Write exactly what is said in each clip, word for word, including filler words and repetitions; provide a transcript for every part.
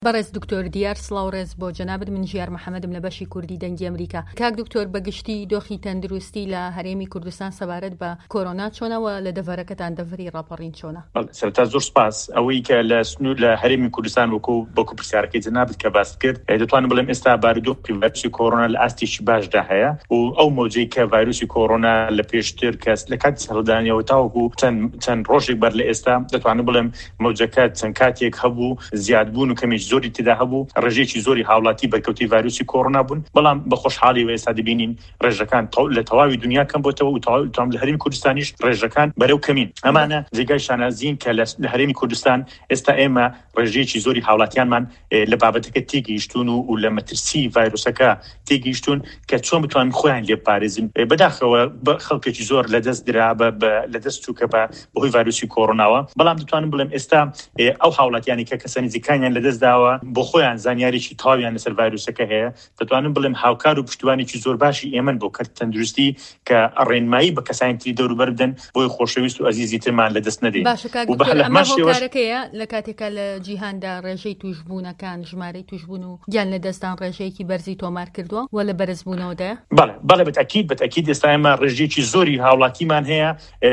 بەڕێز دکتۆر دیار سڵاوڕێز بۆ جەنابەت. من ژیار محەممەدم لە بەشی کوردی دەنگی ئەمریکا. کاک دکتۆر بەگشتی دۆخی تەندروستی لە هەرێمی کوردستان سەبارەت بە کۆرۆنا چۆنەوە لە دەڤەرەکەتان دەڤەری ڕاپەڕین چۆنە؟ سەرەتا زۆر سپاس ئەوەی کە لە سنوور لە هەرێمی کوردستان وەکو بەکو پرسیارەکەی جەنابەت کە باس کرد دەتوانم بڵێم ئێستا بارودۆخی ڤایرۆسی کۆرۆنا لە ئاستێکی باشدا هەیە و ئەو مۆجەی کە ڤایرۆسی کۆرۆنا لە پێشتر کەس لە کاتی سەردانیەوە تاوەکو چەند چەند ڕۆژێک بەر لە ئێستا دەتوانم بڵێم مۆجەکە چەند کاتێک هەبوو زیادبوون و کەمیش زۆری تێدا هەبوو ڕێژێکی زۆری هاوڵاتی بەرکەوتی ڤایرۆسی کۆرۆنا بوون، بەڵام بە خۆشحاڵی ئێستا دەبینین ڕێژەکان لە تەواوی دنیا کەم بۆتەوە و تام لە هەرێمی کوردستانیش ڕێژەکان بەرەو کەمین. ئەمانە جێگای شانازین کە لە هەرێمی کوردستان ئێستا ئێمە ڕێژەیەکی زۆری هاوڵاتیانمان لە بابەتەکە تێگەیشتون و لە مەترسی ڤایرۆسەکە تێگەیشتون کە چۆن بتوانن خۆیان لێ پارێزن. بەداخەوە خەڵکێکی زۆر لەدەست درا لەدەست چووکە بە بەهۆی ڤایرۆسی کۆرۆناوە، بەڵام دەتوانم بڵێم ئێستا ئەو هاوڵاتیانی کە کەسە نزیکانیان لەدەست داوە بۆ خۆیان زانیاریی تاویان لەسەر ڤایرۆسەکە هەیە، دەتوانم بڵێم هاوکار و پشتیوانێکی زۆر باشی ئێمە بۆ کەرت تەندروستی کە ڕێنمایی بە کەسانی تری دەوروبەر بدەن بۆی خۆشەویست و ئەزیزی ترمان لەدەست نەدەین. ئەمە هۆکارەکەیە لە کاتێکە لە جیهاندا ڕێژەی توشبوونەکان ژمارەی توشبوون و گیان لەدەستان ڕێژەیەکی بەرزی تۆمار کردووە و لە بەرزبوونەوەدایە؟ بەڵێ بەڵێ بەتەکید بەتەکید ئێستا ئێمە ڕێژەیەکی زۆری هاوڵاتیمان هەیە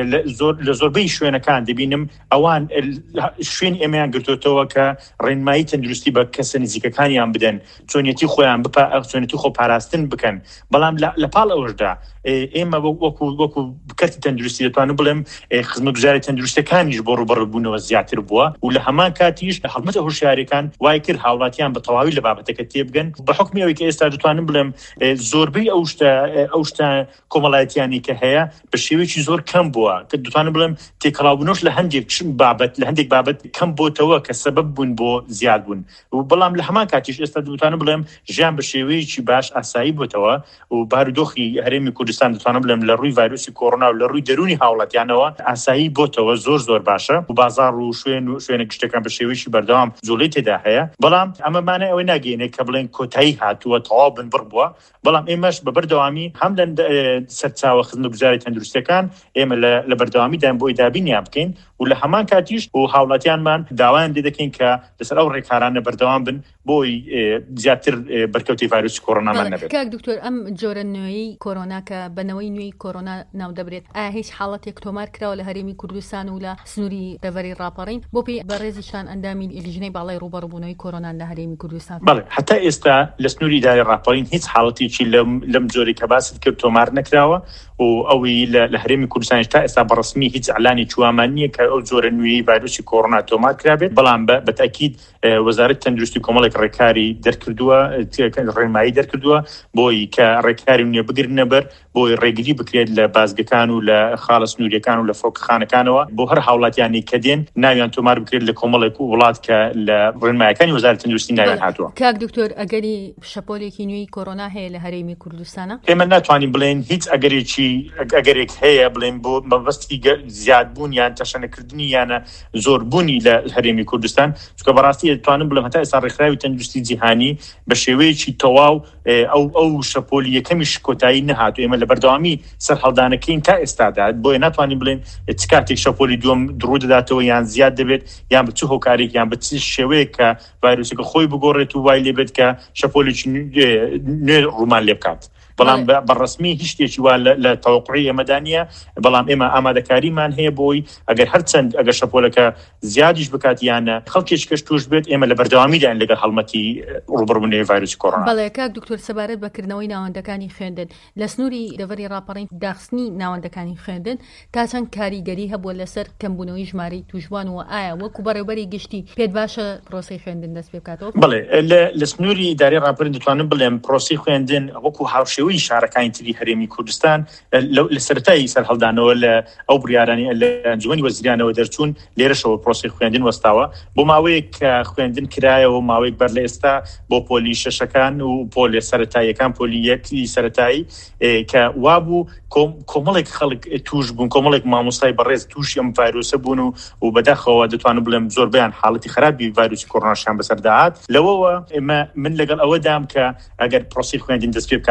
لە زۆربەی شوێنەکان دەبینم ئەوان شوێن ئێمەیان گرتوتەوە کە ڕێنمایی تەندروستی بە کەسە نزیکەکانیان بدەن، چۆنیەتی خۆیان بپا چۆنیەتی خۆ پاراستن بکەن. بەڵام لە پاڵ ئەوەشدا ئێمە وەکو وەکو کەرتی تەندروستی دەتوانم بڵێم خزمەتگوزاری تەندروستەکانیش بۆ ڕوبەڕبوونەوە زیاتر بووە و لە هەمان کاتیش حکومەتە هۆشیاریەکان وای کرد هاوڵاتیان بە تەواوی لە بابەتەکە تێبگەن. بە حکمی ئەوەی کە ئێستا دەتوانم بڵێم زۆربەی ئەو شتە ئەو شتە کۆمەڵایەتیانی کە هەیە بە شێوەیەکی زۆر کەم بووە کە دەتوانم بڵێم تێکەڵاوبوونەوەش لە هەندێک بابەت لە هەندێک بابەت کەم بۆتەوە کە سەبەب بوون بۆ زیاد بوون. بەڵام لە هەمان کاتیش ئێستا دەتوانم بڵێم ژیان بە شێوەیەکی باش ئاسایی بووتەوە و بارودۆخی هەرێمی کوردستان دەتوانم بڵێم لە ڕووی ڤایرۆسی کۆرۆنا و لە ڕووی دەرونی هاوڵاتیانەوە ئاسایی بۆتەوە زۆر زۆر باشە و بازاڕ و شوێن و شوێنە گشتەکان بە شێوەیەکی بەردەوام جوڵەی تێدا هەیە. بەڵام ئەمە مانای ئەوەی ناگەێنێت کە بڵێن کۆتایی هاتووە تەواو بنبڕ بووە، بەڵام ئێمەش بە بەردەوامی هەم لە سەرچاوە خزمەتگوزاری تەندروستەکان ئێمە لە بەردەوامیدان بۆی دابینیان بکەین و لە هەمان کاتیش و هاوڵاتیانمان داوایان لێ دەکەین کە لەسەر ئەو ڕێکارانە بەردەوام بن بۆی زیاتر بەرکەوتی ڤایرۆسی کۆرۆنامان نەبێت. کاک دکتۆر ئەم جۆرە نوێی کۆرۆنا کە بنەوەی نوێی کۆرۆنا ناو دەبرێت، ئایا هیچ حاڵەتێک تۆمار کراوە لە هەرێمی کوردستان و لە سنووری دەڤەری ڕاپەڕین بۆ پێی بەڕێزیشان ئەندامی لیژنەی باڵای ڕوبەڕبوونەوەی کۆرۆنا لە هەرێمی کوردستان؟ بەڵێ هەتا ئێستا لە سنووری داری ڕاپەڕین هیچ حاڵەتێکی لەم جۆرەی کە باست کرد تۆمار نەکراوە و ئەوی لە هەرێمی کوردستان تا ئێستا بەڕسمی هیچ ئەعلانی چوامان نییە کە ئەو جۆرە نوێی ڤایرۆسی کۆرۆنا تۆمار کرابێت. بەڵام بەتەکید وەزارەتی تەندروستی کۆمەڵێک ڕێکاری دەرکردووە ڕێنمایی دەرکردووە بۆی کە ڕێکاری نوێ بگرنە بەر بۆی ڕێگری بکرێت لە بازگەکان و لە خاڵە سنووریەکان و لە فڕۆکەخانەکانەوە بۆ هەر هاوڵاتیانی کە دێن ناویان تۆمار بکرێت لە کۆمەڵێک و وڵات کە لە ڕێنماییەکانی وەزارەتی تەندروستی ناویان هاتووە. کاک دکتۆر ئەگەری شەپۆلێکی نوێی کۆرۆنا هەیە لە هەرێمی کوردستانە؟ ئێمە ناتوانین بڵێن هیچ ئەگەرێکی ئەگەرێک هەیە بڵێن بۆ مەبەستی زیادبوون یان تەشەنەکردنی یانە زۆربوونی لە هەرێمی کوردستان، چونکە بەڕاستی دەتوانم بڵێم هەتا ئێستا ڕێکخراوی تەندروستی جیهانی بە شێوەیەکی تەواو ئەو ئەو شەپۆلی یەکەمیش کۆتایی نەهاتوو. ئێمە لە بەردەوامی سەر هەڵدانەکەین تا ئێستادا بۆیە ناتوانین بڵێن چ کاتێک شەپۆلی دووەم دڕوو دەداتەوە یان زیاد دەبێت یان بە چ هۆکارێک یان بە چ شێوەیەک کە ڤایرۆسەکە خۆی بگۆڕێت و وای لێبێت کە شەپۆلێکی نوێ ڕوومان لێ بکات. بەڵام بەڕسمی هیچ شتێکی وا لە تەوەقعی ئێمەدا نییە، بەڵام ئێمە ئامادەکاریمان هەیە بۆی ئەگەر هەرچەند ئەگەر شەپۆلەکە زیادیش بکات یانە خەڵکێک کەش توش بێت ئێمە لە بەردەوامیدان لەگەڵ هەڵمەتی ڕوبەڕبوونەوەی ڤایرۆسی کۆرۆنا. بەڵێ کاک دکتۆر سەبارەت بەکردنەوەی ناوەندەکانی خوێندن لە سنووری دەڤەری ڕاپەڕین داخستنی ناوەندەکانی خوێندن تا چەند کاریگەری هەبووە لەسەر کەمبوونەوەی ژمارەی توشبوان و ئایا وەکو بەڕێوەبەری گشتی پێت باشە پرۆسەی خوێندن دەست پێ بکاتەوە؟ بڵێ لە سنووری داری ڕاپەڕین دەتوانم بڵێم پرۆسەی خوێندن وەکو هاوشێوەی شارەکانی تری هەرێمی کوردستان لە سەرەتایی سەر هەڵدانەوە لە ئەو بڕیارانی لە ئەنجومەنی وەزیرانەوە دەرچوون لێرەشەوە پرۆسەی خوێندن وەستاوە بۆ ماوەیەک کە خوێندن کرایەوە ماوەیەک بەر لە ئێستا بۆ پۆلی شەشەکان و پۆلی سەرەتاییەکان پۆلی یەکی سەرەتایی کە وابوو کۆمەڵێک خەڵک توش بوون، کۆمەڵێک مامۆستای بەڕێز تووشی ئەم ڤایرۆسە بوون و و بەداخەوە دەتوانم بڵێم زۆربیان حاڵەتی خراپی ڤایرۆسی کۆرۆناشیان بەسەرداهات. لەوەوە ئێمە من لەگەڵ ئەوەدام کە ئەگەر پرۆسی خوێندن دەست پێ بکاتەوە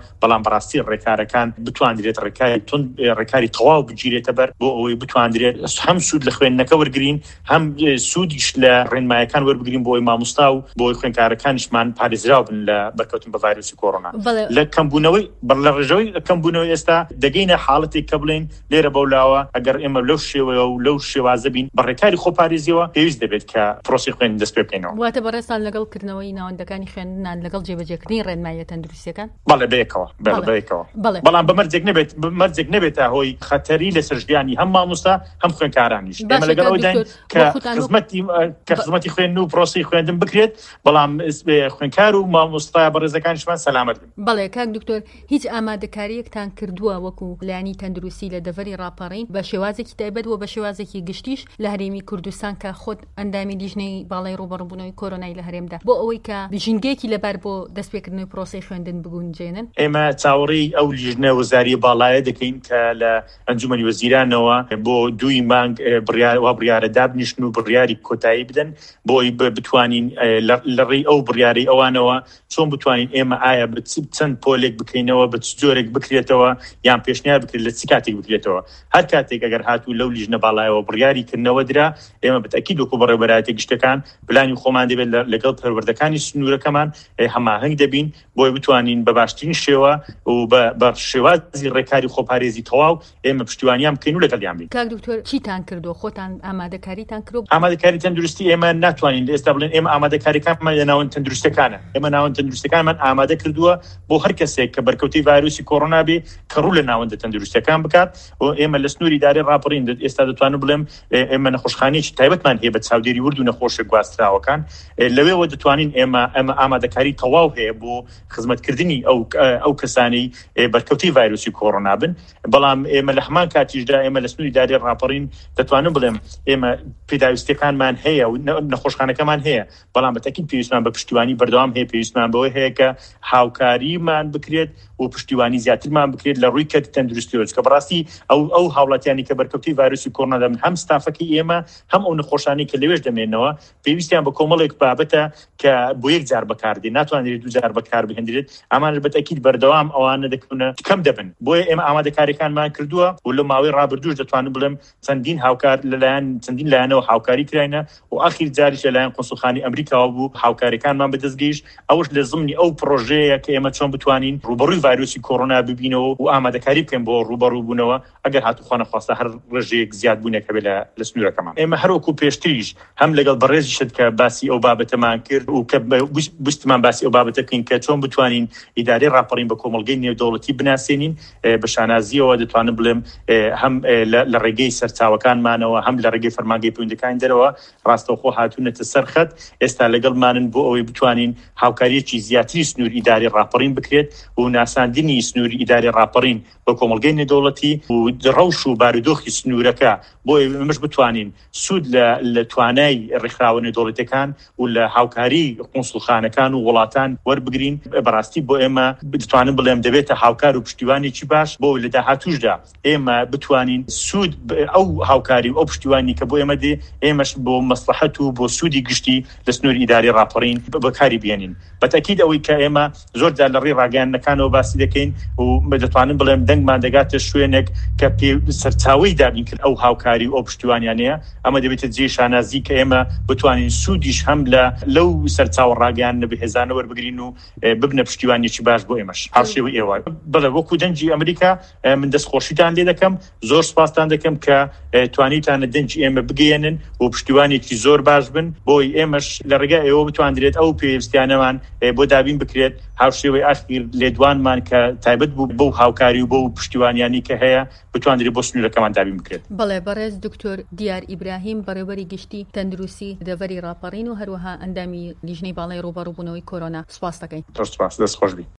بەڵام بەڕاستی ڕێکارەکان بتوانرێت ڕێکاری تون ڕێکاری تەواو بگیرێتە بەر بۆ ئەوەی بتوانرێت هەم سوود لە خوێندنەکە وەرگرین هەم سوودیش لە ڕێنمایەکان وەربگرین بۆی مامۆستا و بۆی خوێندکارەکانیشمان پارێزراو بن لە بەرکەوتن بە ڤایرۆسی کۆڕۆنا لە کەمبوونەوەی بەر لە ڕێژەوەی کەمبوونەوەی ئێستا دەگەینە حاڵەتێک کە بڵێن لێرە بەولاوە ئەگەر ئێمە لەو شێوەیە و لەو شێوازە بین بە ڕێکاری خۆپارێزیەوە پێویست دەبێت کە پرۆسی خوێندن دەست پێ بکەینەوە. واتە بەڕێستان لەگەڵکردنەوەی ناوەندەکانی خوێندنان لەگەڵ جێبەجێکردنی ڕێنماییە تەندروستیەکان بەڵێ بەیەکەوە بەیەکەوە بەڵام بەمەرجێک نەبێت بمەرجێک نەبێتە هۆی خەتەری لەسەر ژیانی هەم مامۆستا هەم خوێندکارانیش ئێمە لەگەڵ ئەوەی داین کە خزمەتی کە خزمەتی خوێندن و پرۆسی خوێندن بکرێت بەڵام خوێندکار و مامۆستا بەڕێزەکانیشمان سەلامەت بن. بەڵێ کاک دکتۆر هیچ ئامادەکاریەکتان کردووە وەکو لایانی تەندروستی لە دەڤەری ڕاپەڕین بە شێوازێکی تایبەت و بە شێوازێکی گشتیش لە هەرێمی کوردستان کە خۆت ئەندامی لیژنەی باڵای ڕوبەڕووبوونەوەی کۆرۆنای لە هەرێمدا بۆ ئەوەی کە ژینگەیەکی لەبەر بۆ دەستپێکردنەوەی پرۆسی خوێندن بگونجێنن؟ ئێمە چاوەڕێی ئەو لیژنە وەزاری باڵایە دەکەین کە لە ئەنجومەنی وەزیرانەوە بۆ دوی مانگ وا بڕیارە دابنیشن و بڕیاری کۆتایی بدەن بۆی بتوانین لە ڕێی ئەو بڕیاری ئەوانەوە چۆن بتوانین ئێمە ئایا چەند پۆلێک بکەینەوە بە چ جۆرێک بکرێتەوە یان پێشنیار بکرێت لە چ کاتێک بکرێتەوە. هەر کاتێک ئەگەر هاتوو لەو لیژنە باڵایەوە بڕیاری کردنەوە درا ئێمە بەتەکید وەکو بەڕێوەبەرایەتی گشتەکان پلانی خۆمان دەبێت لەگەڵ پەروەردەکانی سنوورەکەمان هەماهەنگ دەبین بۆی بتوانین بە باشترین شێوە و بە شێوازی ڕێکاری خۆپارێزی تەواو ئێمە پشتیوانیان بکەین و لەگەڵیان بین. کاک دکتۆر چیتان کردو؟ خۆتان ئامادەکاریتان کردو؟ ئامادەکاری تەندروستی ئێمە ناتوانین ئێستا بڵێن ئێمە ئامادەکاریەکانمان لە ناوەند تەندروستەکانە. ئێمە ناوەند تەندروستەکانمان ئامادە کردووە بۆ هەر کەسێک کە بەرکەوتەی ڤایرۆسی کۆڕۆنا بێ کە ڕوو لە ناوەندە تەندروستیەکان بکات و ئێمە لە سنووری ئیدارەی ڕاپەڕین ئێستا دەتوانم بڵێم ئێمە نەخۆشخانەیەکی تایبەتمان هەیە بە چاودێری ورد و نەخۆشی گواستراوەکان لەوێەوە دەتوانین ئێمە ئەمە ئامادەکاری تەواو هەیە بۆ خزمەتکردنی ئەو ئەو کەسانی بەرکەوتەی ڤایرۆسی کۆڕۆنا بن. بەڵام ئێمە لە هەمان کاتیشدا ئێمە لە سنووری ئیدارەی ڕاپەڕین دەتوانم بڵێم ئێمە پێداویستیەکانمان هەیە و نەخۆشخانەکەمان هەیە بەڵام بەتەکید پێویستمان بە پشتیوانی بەردەوام هەیە پێویستمان بەوەی هەیە کە هاوکاریمان بکرێت و پشتیوانی زیاترمان بکرێت لە ڕووی کەتی تەندروستیەوە کە بەڕاستی ئەو ئەو هاوڵاتیانی کە بەرکەوتەی ڤایرۆسی کۆڕۆنا دەبن هەم ستافەکەی ئێمە هەم ئەو نەخۆشانی کە لەوێش دەمێنەوە پێویستیان بە کۆمەڵێک بابەتە کە بۆ یەک جار بەکاردێن ناتوانرێت دوو جار بەکار بهێنرێت ئەمانە بەتەکید بەردەوام ئەوانە دەکەونە کەم دەبن بۆیە ئێمە ئامادەکاریەکانمان کردووە و لە ماوەی ڕابردووش دەتوانم بڵێم چەندین هاوکار لەلایەن چەندین لایەنەوە هاوکاری کراینە و ئاخیر جاریش لەلایەن قونسوڵخانی ئەمریکاوە بوو هاوکاریەکانمان بەدەستگەیشت ئەوش لە زمنی ئەو پرۆژەیە کە ئێمە چۆن بتوانین ڕوبەڕووی ڤایرۆسی کۆڕۆنا ببینەوە و ئامادەکاری بکەین بۆ ڕوبەڕووبوونەوە ئەگەر هاتووخوا نەخواستە هەر ڕێژەیەک زیاد بوونێکە بێت لە سنوورەکەمان. ئێمە هەروەکو پێشتریش هەم لەگەڵ بەڕێزی شت کە باسی ئەو بابەتەمان کرد و کە بستمان باسی ئەو بابەتە بکەین کە چۆن بتوانین ئیدارەی ڕاپەڕین بە کۆمەڵگەی نێودەوڵەتی بناسێنین بە شانازیەوە دەتوانم بڵێم هەم لە ڕێگەی سەرچاوەکانمانەوە هەم لە ڕێگەی فەرمانگەی پەیوەندیەکانی دەرەوە ڕاستەوخۆ هاتوونەتە سەرخەت ئێستا لەگەڵمانن بۆ ئەوەی بتوانین هاوکاریەکی زیاتری سنوور ئیدارەی ڕاپەڕین بکرێت و ناساندنی سنووری ئیدارەی ڕاپەڕین بە کۆمەڵگەی نێودەوڵەتی و ڕەوش و بارودۆخی سنوورەکە بۆ ئێمەش بتوانین سوود لە توانای ڕێکخراوە نێودەوڵەتیەکان و لە هاوکاری قونسوڵخانەکان و وڵاتان وەربگرین. بەڕاستی بۆ ئێمە بتوانم بڵێم دەبێتە هاوکار و پشتیوانێکی باش بۆ لە داهاتووشدا ئێمە بتوانین سوود ئەو هاوکاری و ئەو پشتیوانی کە بۆ ئێمە دێ ئێمەش بۆ مەسلحەت و بۆ سوودی گشتی لە سنووری ئیدارەی ڕاپەڕین بەکاری بێنین. بەتەکید ئەوەی کە ئێمە زۆرجار لە ڕێی ڕاگەیاندنەکانەوە باسی دەکەین و دەتوانم بڵێم دەنگمان دەگاتە شوێنێک کە سەرچاوەی دابین کرد ئەو هاوکاری و ئەو پشتیوانیانەیە ئەمە دەبێتە جێ شانازی کە ئێمە بتوانین سوودیش هەم لە لەو سەرچاوە ڕاگەیاندنە بەهێزانە وەربگرین و ببنە پشتیوانێکی باش بۆ ئێمەش هاوشێوەی ئێوە. بەڵێ وەکو دەنگی ئەمریکا من دەستخۆشیتان لێ دەکەم زۆر سپاستان دەکەم کە توانیتانە دەنگی ئێمە بگەێنن و پشتیوانێکی زۆر باش بن بۆی ئێمەش لە ڕێگای ئێوە بتواندرێت ئەو پێویستیانەمان بۆ دابین بکرێت هاوشێوەی ئاخیر لێدوانمان کە تایبەت بوو بەو هاوکاری و بۆ پشتیوانیانی کە هەیە بتواندرێت بۆ سنوورەکەمان دابین بکرێت. بەڵێ بەڕێز دکتۆر دیار ئیبراهیم بەڕێوەری گشتی تەندروستی دەڤەری ڕاپەڕین و هەروەها ئەندامی لیژنەی باڵای ڕوبەڕووبوونەوەی کۆرۆنا سپاس دەکەین. سپاس دەست خۆش بی.